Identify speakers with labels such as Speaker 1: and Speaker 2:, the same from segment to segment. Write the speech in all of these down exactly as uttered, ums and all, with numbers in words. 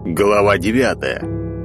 Speaker 1: Глава девятая.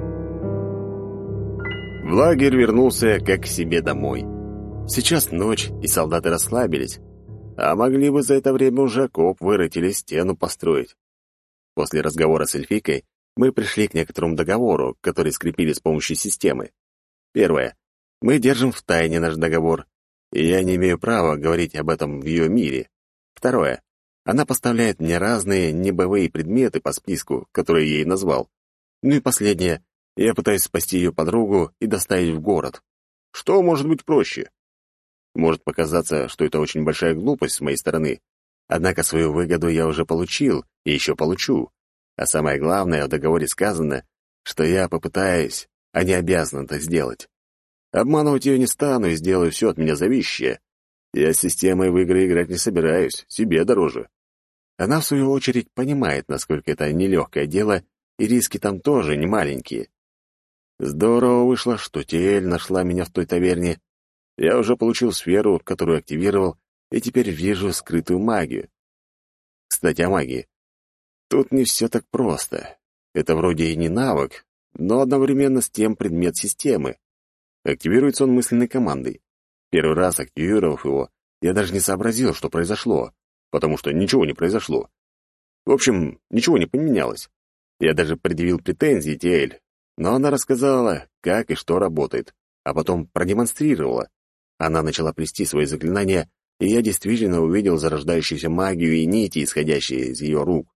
Speaker 1: В лагерь вернулся как к себе домой. Сейчас ночь, и солдаты расслабились, а могли бы за это время уже окоп вырыть или стену построить. После разговора с эльфийкой мы пришли к некоторому договору, который скрепили с помощью системы. Первое. Мы держим в тайне наш договор, и я не имею права говорить об этом в ее мире. Второе. Она поставляет мне разные небывые предметы по списку, который я ей назвал. Ну и последнее. Я пытаюсь спасти ее подругу и доставить в город. Что может быть проще? Может показаться, что это очень большая глупость с моей стороны. Однако свою выгоду я уже получил и еще получу. А самое главное, в договоре сказано, что я попытаюсь, а не обязан это сделать. Обманывать ее не стану и сделаю все от меня зависящее. Я с системой в игры играть не собираюсь, себе дороже. Она, в свою очередь, понимает, насколько это нелегкое дело, и риски там тоже не маленькие. Здорово вышло, что Тиэль нашла меня в той таверне. Я уже получил сферу, которую активировал, и теперь вижу скрытую магию. Кстати, о магии. Тут не все так просто. Это вроде и не навык, но одновременно с тем предмет системы. Активируется он мысленной командой. Первый раз, активировав его, я даже не сообразил, что произошло, потому что ничего не произошло. В общем, ничего не поменялось. Я даже предъявил претензии Тиэль, но она рассказала, как и что работает, а потом продемонстрировала. Она начала плести свои заклинания, и я действительно увидел зарождающуюся магию и нити, исходящие из ее рук.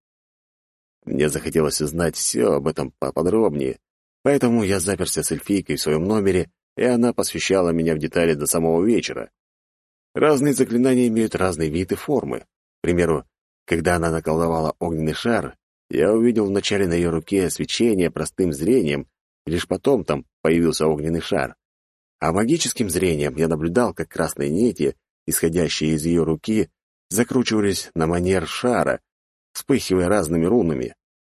Speaker 1: Мне захотелось узнать все об этом поподробнее, поэтому я заперся с эльфийкой в своем номере, и она посвящала меня в детали до самого вечера. Разные заклинания имеют разный вид и формы. К примеру, когда она наколдовала огненный шар, я увидел вначале на ее руке свечение простым зрением, и лишь потом там появился огненный шар. А магическим зрением я наблюдал, как красные нити, исходящие из ее руки, закручивались на манер шара, вспыхивая разными рунами.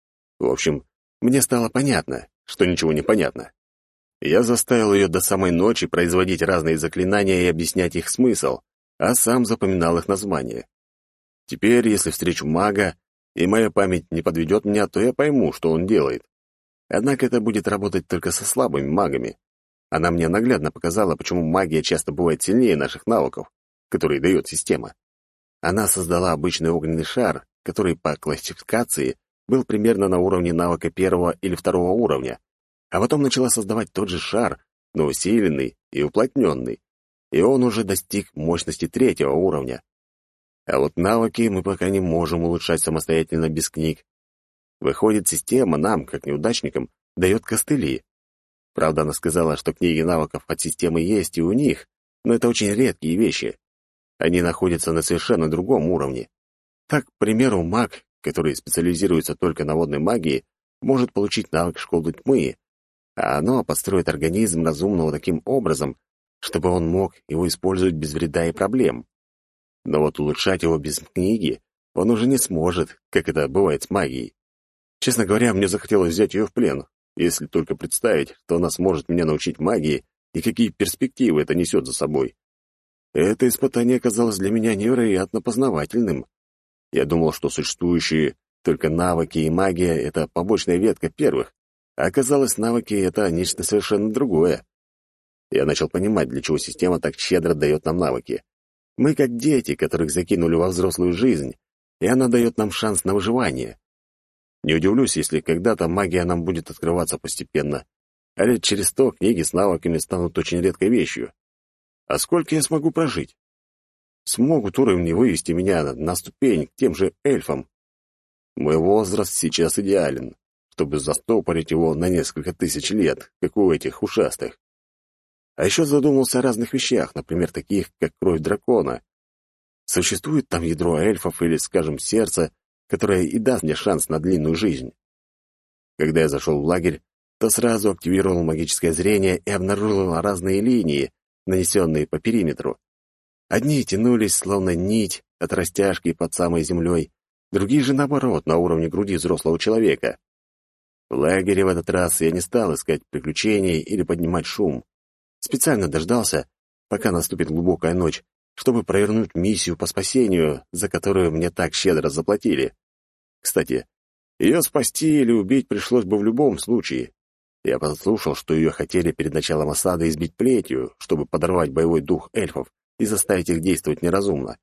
Speaker 1: В общем, мне стало понятно, что ничего не понятно. Я заставил ее до самой ночи производить разные заклинания и объяснять их смысл, а сам запоминал их названия. Теперь, если встречу мага, и моя память не подведет меня, то я пойму, что он делает. Однако это будет работать только со слабыми магами. Она мне наглядно показала, почему магия часто бывает сильнее наших навыков, которые дает система. Она создала обычный огненный шар, который по классификации был примерно на уровне навыка первого или второго уровня, а потом начала создавать тот же шар, но усиленный и уплотненный, и он уже достиг мощности третьего уровня. А вот навыки мы пока не можем улучшать самостоятельно без книг. Выходит, система нам, как неудачникам, дает костыли. Правда, она сказала, что книги навыков от системы есть и у них, но это очень редкие вещи. Они находятся на совершенно другом уровне. Так, к примеру, маг, который специализируется только на водной магии, может получить навык школы тьмы, а оно подстроит организм разумного таким образом, чтобы он мог его использовать без вреда и проблем. Но вот улучшать его без книги он уже не сможет, как это бывает с магией. Честно говоря, мне захотелось взять ее в плен, если только представить, что она сможет меня научить магии и какие перспективы это несет за собой. Это испытание оказалось для меня невероятно познавательным. Я думал, что существующие только навыки и магия — это побочная ветка первых, а оказалось, навыки — это нечто совершенно другое. Я начал понимать, для чего система так щедро дает нам навыки. Мы как дети, которых закинули во взрослую жизнь, и она дает нам шанс на выживание. Не удивлюсь, если когда-то магия нам будет открываться постепенно, а лет через сто книги с навыками станут очень редкой вещью. А сколько я смогу прожить? Смогут уровни вывести меня на ступень к тем же эльфам. Мой возраст сейчас идеален, чтобы застопорить его на несколько тысяч лет, как у этих ушастых. А еще задумался о разных вещах, например, таких, как кровь дракона. Существует там ядро эльфов или, скажем, сердце, которое и даст мне шанс на длинную жизнь. Когда я зашел в лагерь, то сразу активировал магическое зрение и обнаружил разные линии, нанесенные по периметру. Одни тянулись, словно нить, от растяжки под самой землей, другие же, наоборот, на уровне груди взрослого человека. В лагере в этот раз я не стал искать приключений или поднимать шум. Специально дождался, пока наступит глубокая ночь, чтобы провернуть миссию по спасению, за которую мне так щедро заплатили. Кстати, Ее спасти или убить пришлось бы в любом случае. Я подслушал, что ее хотели перед началом осады избить плетью, чтобы подорвать боевой дух эльфов и заставить их действовать неразумно.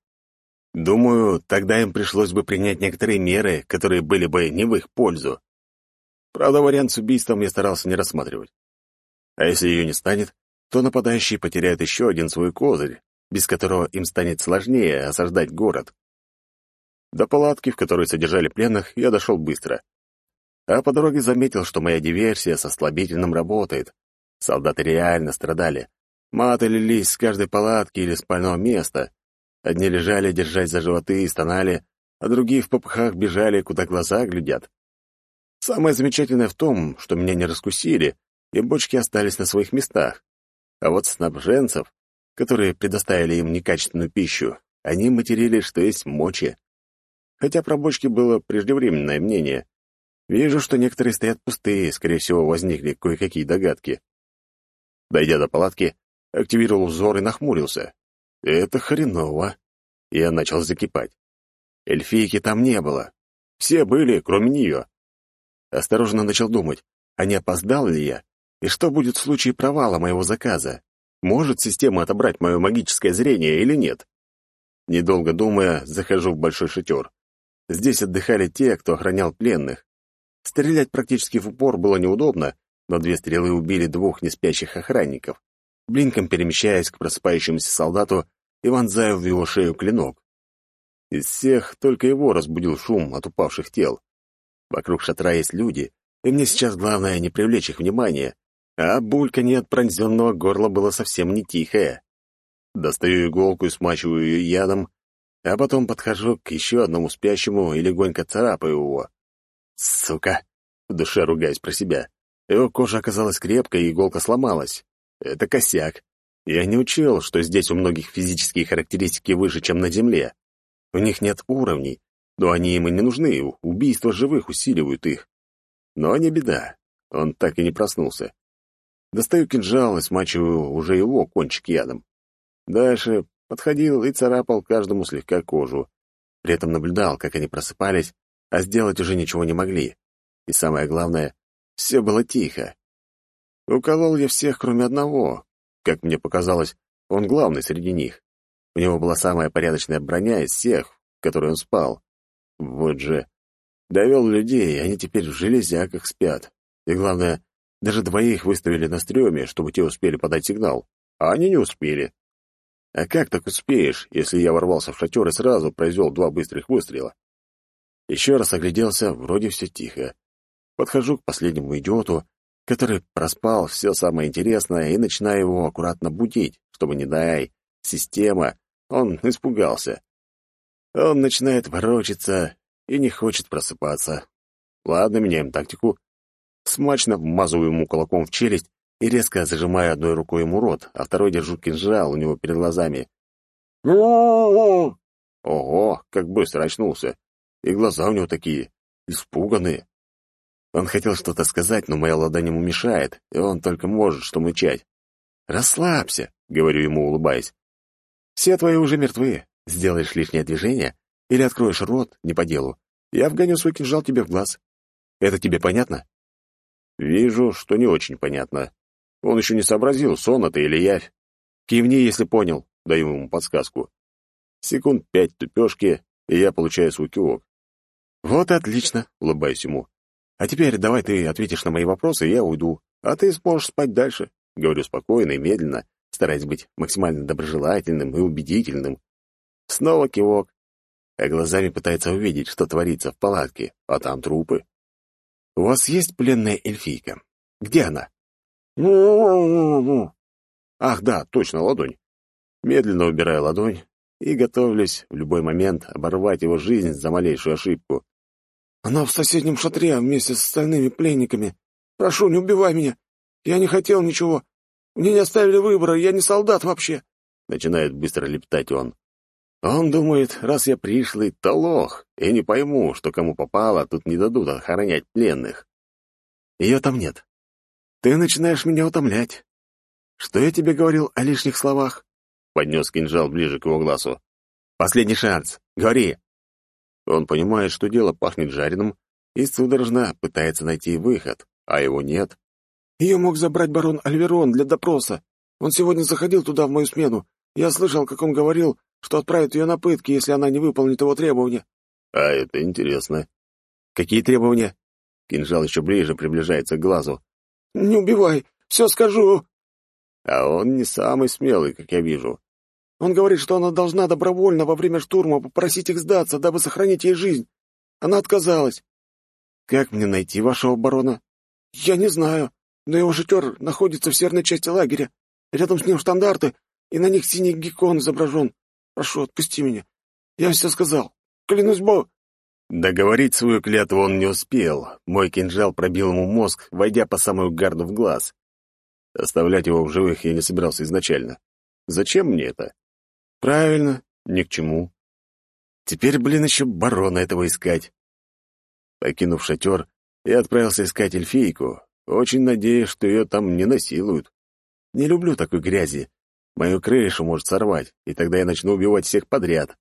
Speaker 1: Думаю, тогда им пришлось бы принять некоторые меры, которые были бы не в их пользу. Правда, вариант с убийством я старался не рассматривать. А если ее не станет, то нападающие потеряют еще один свой козырь, без которого им станет сложнее осаждать город. До палатки, в которой содержали пленных, я дошел быстро. А по дороге заметил, что моя диверсия со слабительным работает. Солдаты реально страдали. Маты лились с каждой палатки или спального места. Одни лежали, держась за животы, и стонали, а другие в попыхах бежали, куда глаза глядят. Самое замечательное в том, что меня не раскусили, и бочки остались на своих местах. А вот снабженцев, которые предоставили им некачественную пищу, они материли, что есть мочи. Хотя про бочки было преждевременное мнение. Вижу, что некоторые стоят пустые, скорее всего, возникли кое-какие догадки. Дойдя до палатки, активировал взор и нахмурился. Это хреново. Я начал закипать. Эльфийки там не было. Все были, кроме нее. Осторожно начал думать, а не опоздал ли я? И что будет в случае провала моего заказа? Может система отобрать мое магическое зрение или нет? Недолго думая, захожу в большой шатер. Здесь отдыхали те, кто охранял пленных. Стрелять практически в упор было неудобно, но две стрелы убили двух неспящих охранников. Блинком перемещаясь к просыпающемуся солдату и вонзаю в его шею клинок. Из всех только его разбудил шум от упавших тел. Вокруг шатра есть люди, и мне сейчас главное не привлечь их внимания, а бульканье от пронзенного горла было совсем не тихое. Достаю иголку и смачиваю ее ядом, а потом подхожу к еще одному спящему и легонько царапаю его. «Сука!» — в душе ругаясь про себя. Его кожа оказалась крепкой, и иголка сломалась. Это косяк. Я не учел, что здесь у многих физические характеристики выше, чем на Земле. У них нет уровней, но они им и не нужны, убийства живых усиливают их. Но не беда, он так и не проснулся. Достаю кинжал и смачиваю уже его кончик ядом. Дальше подходил и царапал каждому слегка кожу. При этом наблюдал, как они просыпались, а сделать уже ничего не могли. И самое главное, все было тихо. Уколол я всех, кроме одного. Как мне показалось, он главный среди них. У него была самая порядочная броня из всех, в которой он спал. Вот же. Довел людей, они теперь в железяках спят. И главное, даже двоих выставили на стреме, чтобы те успели подать сигнал. А они не успели. А как так успеешь, если я ворвался в шатер и сразу произвел два быстрых выстрела? Еще раз огляделся, вроде все тихо. Подхожу к последнему идиоту, который проспал все самое интересное, и начинаю его аккуратно будить, чтобы, не дай, система, он испугался. Он начинает ворочаться и не хочет просыпаться. Ладно, меняем тактику. Смачно вмазываю ему кулаком в челюсть и резко зажимаю одной рукой ему рот, а второй держу кинжал у него перед глазами. Ого, как быстро очнулся. И глаза у него такие, испуганные. Он хотел что-то сказать, но моя ладонь ему мешает, и он только может что мычать. «Расслабься», — говорю ему, улыбаясь. «Все твои уже мертвы. Сделаешь лишнее движение или откроешь рот не по делу, я вгоню свой кинжал тебе в глаз. Это тебе понятно?» Вижу, что не очень понятно. Он еще не сообразил, сон это или явь. «Кивни, если понял», — даю ему подсказку. Секунд пять тупешки, и я получаю свой кивок. «Вот и отлично», — улыбаюсь ему. «А теперь давай ты ответишь на мои вопросы, и я уйду, а ты сможешь спать дальше», — говорю спокойно и медленно, стараясь быть максимально доброжелательным и убедительным. Снова кивок, а глазами пытается увидеть, что творится в палатке, а там трупы. «У вас есть пленная эльфийка? Где она?» «Ну-ну-ну-ну». «Ах, да, точно, ладонь». Медленно убираю ладонь и готовлюсь в любой момент оборвать его жизнь за малейшую ошибку. «Она в соседнем шатре вместе с остальными пленниками. Прошу, не убивай меня. Я не хотел ничего. Мне не оставили выбора, я не солдат вообще», — начинает быстро лепетать он. Он думает, раз я пришлый, то лох, и не пойму, что кому попало, тут не дадут охранять пленных. Ее там нет. Ты начинаешь меня утомлять. Что я тебе говорил о лишних словах? Поднес кинжал ближе к его глазу. Последний шанс. Говори. Он понимает, что дело пахнет жареным, и судорожно пытается найти выход, а его нет.
Speaker 2: Ее мог забрать барон Альверон для допроса. Он сегодня заходил туда в мою смену. Я слышал, как он говорил, что отправит ее на пытки, если она не выполнит его требования.
Speaker 1: А это интересно. Какие требования? Кинжал еще ближе приближается к глазу.
Speaker 2: Не убивай, все скажу.
Speaker 1: А он не самый смелый, как я вижу.
Speaker 2: Он говорит, что она должна добровольно во время штурма попросить их сдаться, дабы сохранить ей жизнь. Она отказалась.
Speaker 1: Как мне найти вашего барона?
Speaker 2: Я не знаю, но его шатер находится в северной части лагеря. Рядом с ним штандарты, и на них синий геккон изображен. Прошу, отпусти меня. Я все сказал. Клянусь Богом.
Speaker 1: Договорить свою клятву он не успел. Мой кинжал пробил ему мозг, войдя по самую гарду в глаз. Оставлять его в живых я не собирался изначально. Зачем мне это? Правильно, ни к чему. Теперь, блин, еще барона этого искать. Покинув шатер, я отправился искать эльфийку. Очень надеюсь, что ее там не насилуют. Не люблю такой грязи. Мою крышу может сорвать, и тогда я начну убивать всех подряд.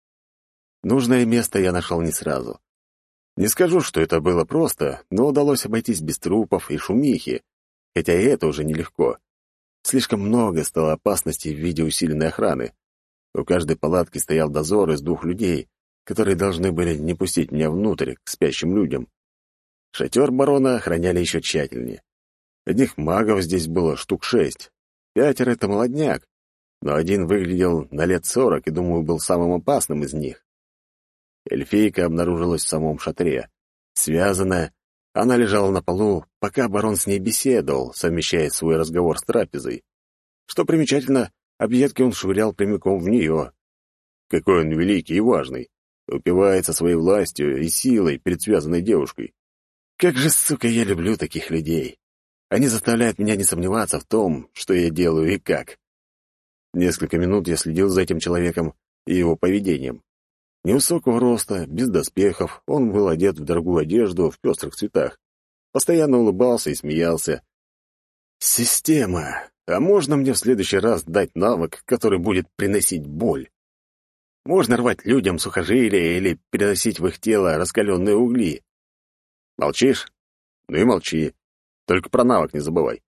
Speaker 1: Нужное место я нашел не сразу. Не скажу, что это было просто, но удалось обойтись без трупов и шумихи, хотя и это уже нелегко. Слишком много стало опасностей в виде усиленной охраны. У каждой палатки стоял дозор из двух людей, которые должны были не пустить меня внутрь, к спящим людям. Шатер барона охраняли еще тщательнее. Одних магов здесь было штук шесть. Пятеро — это молодняк, но один выглядел на лет сорок и, думаю, был самым опасным из них. Эльфийка обнаружилась в самом шатре. Связанная, она лежала на полу, пока барон с ней беседовал, совмещая свой разговор с трапезой. Что примечательно, объедки он швырял прямиком в нее. Какой он великий и важный. Упивается своей властью и силой перед связанной девушкой. Как же, сука, я люблю таких людей. Они заставляют меня не сомневаться в том, что я делаю и как. Несколько минут я следил за этим человеком и его поведением. Невысокого роста, без доспехов, он был одет в дорогую одежду в пестрых цветах. Постоянно улыбался и смеялся. Система. А можно мне в следующий раз дать навык, который будет приносить боль? Можно рвать людям сухожилия или переносить в их тело раскаленные угли. Молчишь? Ну и молчи. Только про навык не забывай.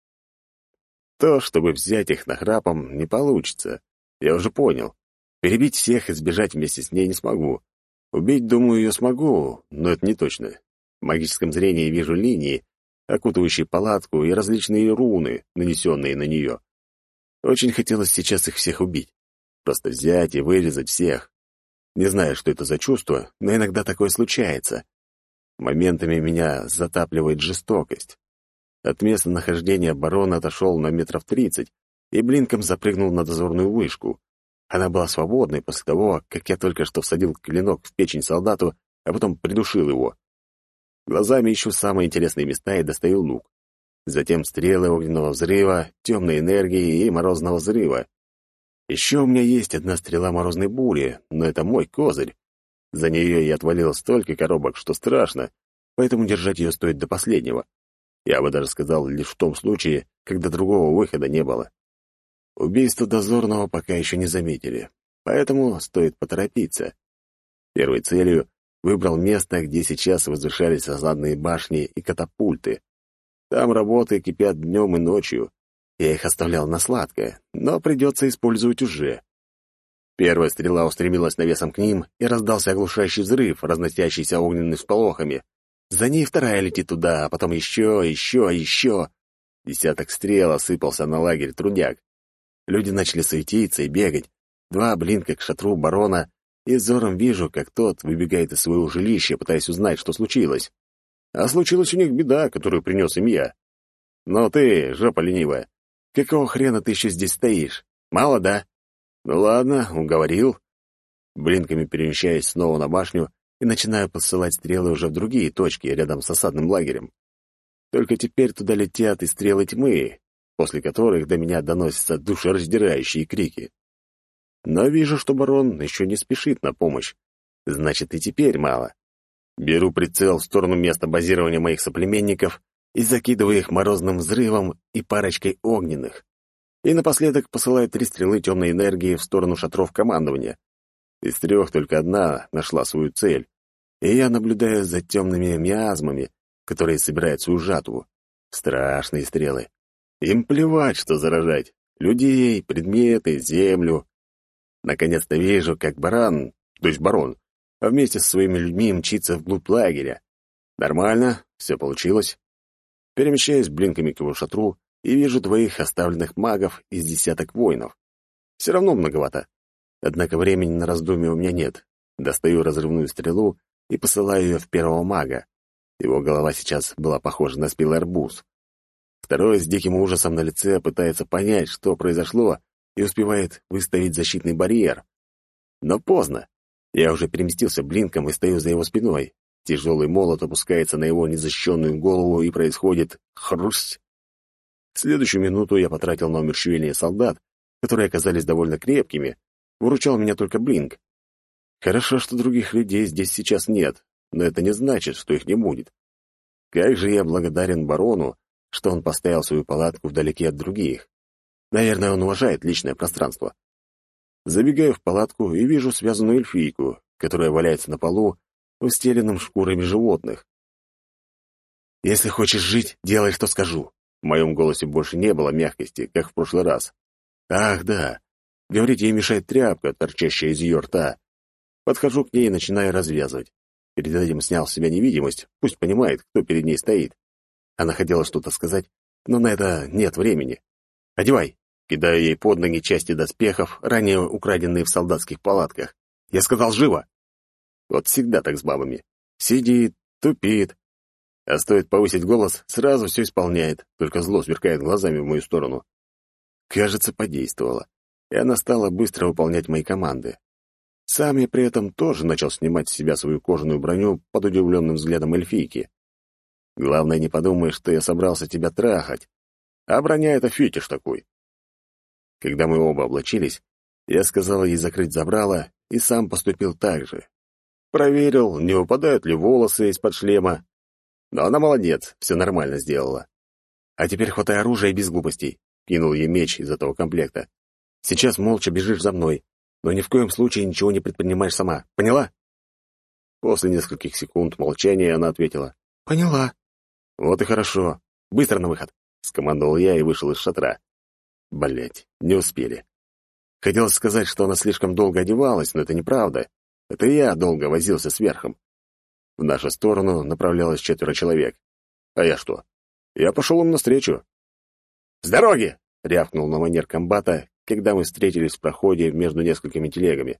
Speaker 1: То, чтобы взять их нахрапом, не получится. Я уже понял. Перебить всех и сбежать вместе с ней не смогу. Убить, думаю, ее смогу, но это не точно. В магическом зрении вижу линии, окутывающие палатку, и различные руны, нанесенные на нее. Очень хотелось сейчас их всех убить. Просто взять и вырезать всех. Не знаю, что это за чувство, но иногда такое случается. Моментами меня затапливает жестокость. От места нахождения барона отошел на метров тридцать и блинком запрыгнул на дозорную вышку. Она была свободной после того, как я только что всадил клинок в печень солдату, а потом придушил его. Глазами ищу самые интересные места и достаю лук. Затем стрелы огненного взрыва, темной энергии и морозного взрыва. Еще у меня есть одна стрела морозной бури, но это мой козырь. За нее я отвалил столько коробок, что страшно, поэтому держать ее стоит до последнего. Я бы даже сказал, лишь в том случае, когда другого выхода не было. Убийство дозорного пока еще не заметили, поэтому стоит поторопиться. Первой целью выбрал место, где сейчас возвышались осадные башни и катапульты. Там работы кипят днем и ночью. Я их оставлял на сладкое, но придется использовать уже. Первая стрела устремилась навесом к ним, и раздался оглушающий взрыв, разносящийся огненными всполохами. За ней вторая летит туда, а потом еще, еще, еще. Десяток стрел осыпался на лагерь трудяг. Люди начали суетиться и бегать. Два блинка к шатру барона, и взором вижу, как тот выбегает из своего жилища, пытаясь узнать, что случилось. А случилась у них беда, которую принес им я. Но ты, жопа ленивая, какого хрена ты еще здесь стоишь? Мало, да? Ну ладно, уговорил. Блинками перемещаюсь снова на башню и начинаю посылать стрелы уже в другие точки, рядом с осадным лагерем. Только теперь туда летят и стрелы тьмы, после которых до меня доносятся душераздирающие крики. Но вижу, что барон еще не спешит на помощь. Значит, и теперь мало. Беру прицел в сторону места базирования моих соплеменников и закидываю их морозным взрывом и парочкой огненных. И напоследок посылаю три стрелы темной энергии в сторону шатров командования. Из трех только одна нашла свою цель. и я наблюдаю за темными миазмами, которые собирают свою жатву. Страшные стрелы. Им плевать, что заражать. Людей, предметы, землю. Наконец-то вижу, как баран, то есть барон, а вместе со своими людьми мчится вглубь лагеря. Нормально, все получилось. Перемещаюсь блинками к его шатру и вижу двоих оставленных магов из десяток воинов. Все равно многовато. Однако времени на раздумье у меня нет. Достаю разрывную стрелу и посылаю ее в первого мага. Его голова сейчас была похожа на спелый арбуз. Второй с диким ужасом на лице пытается понять, что произошло, и успевает выставить защитный барьер. Но поздно. Я уже переместился блинком и стою за его спиной. Тяжелый молот опускается на его незащищенную голову, и происходит хрусть. В следующую минуту я потратил на умерщвление солдат, которые оказались довольно крепкими. Выручал меня только блинк. Хорошо, что других людей здесь сейчас нет, но это не значит, что их не будет. Как же я благодарен барону, что он поставил свою палатку вдалеке от других. Наверное, он уважает личное пространство. Забегаю в палатку и вижу связанную эльфийку, которая валяется на полу, устеленном шкурами животных. «Если хочешь жить, делай, что скажу». В моем голосе больше не было мягкости, как в прошлый раз. «Ах, да. Говорить ей мешает тряпка, торчащая из ее рта. Подхожу к ней и начинаю развязывать. Перед этим снял с себя невидимость, пусть понимает, кто перед ней стоит. Она хотела что-то сказать, но на это нет времени. «Одевай!» Кидаю ей под ноги части доспехов, ранее украденные в солдатских палатках. Я сказал: «Живо!» Вот всегда так с бабами. Сидит, тупит. А стоит повысить голос, сразу все исполняет, только зло сверкает глазами в мою сторону. Кажется, подействовало, и она стала быстро выполнять мои команды. Сам я при этом тоже начал снимать с себя свою кожаную броню под удивленным взглядом эльфийки. Главное, не подумай, что я собрался тебя трахать. А броня — это фетиш такой. Когда мы оба облачились, я сказал ей закрыть забрало и сам поступил так же. Проверил, не выпадают ли волосы из-под шлема. Но она молодец, все нормально сделала. А теперь хватай оружие без глупостей. Кинул ей меч из этого комплекта. Сейчас молча бежишь за мной, но ни в коем случае ничего не предпринимаешь сама. Поняла? После нескольких секунд молчания она ответила: «Поняла». «Вот и хорошо. Быстро на выход», — скомандовал я и вышел из шатра. Блять, не успели. Хотелось сказать, что она слишком долго одевалась, но это неправда. Это я долго возился с верхом. В нашу сторону направлялось четверо человек. А я что? Я пошел им навстречу. «С дороги!» — рявкнул на манер комбата, когда мы встретились в проходе между несколькими телегами.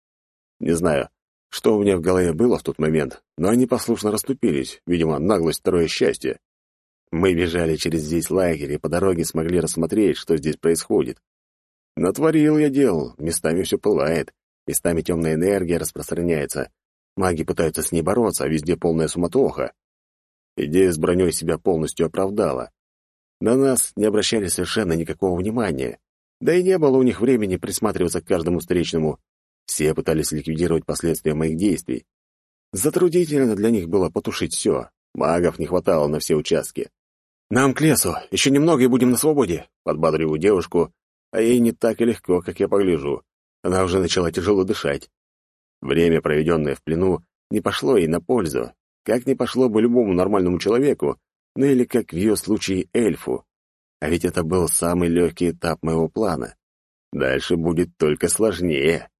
Speaker 1: Не знаю, что у меня в голове было в тот момент, но они послушно расступились, видимо, наглость — второе счастье. Мы бежали через весь лагерь и по дороге смогли рассмотреть, что здесь происходит. Натворил я дел, местами все пылает, местами темная энергия распространяется. Маги пытаются с ней бороться, а везде полная суматоха. Идея с броней себя полностью оправдала. На нас не обращали совершенно никакого внимания, да и не было у них времени присматриваться к каждому встречному. Все пытались ликвидировать последствия моих действий. Затруднительно для них было потушить все. Магов не хватало на все участки. «Нам к лесу, еще немного и будем на свободе», — подбадриваю девушку, а ей не так и легко, как я погляжу. Она уже начала тяжело дышать. Время, проведенное в плену, не пошло ей на пользу, как не пошло бы любому нормальному человеку, ну или, как в ее случае, эльфу. А ведь это был самый легкий этап моего плана. Дальше будет только сложнее.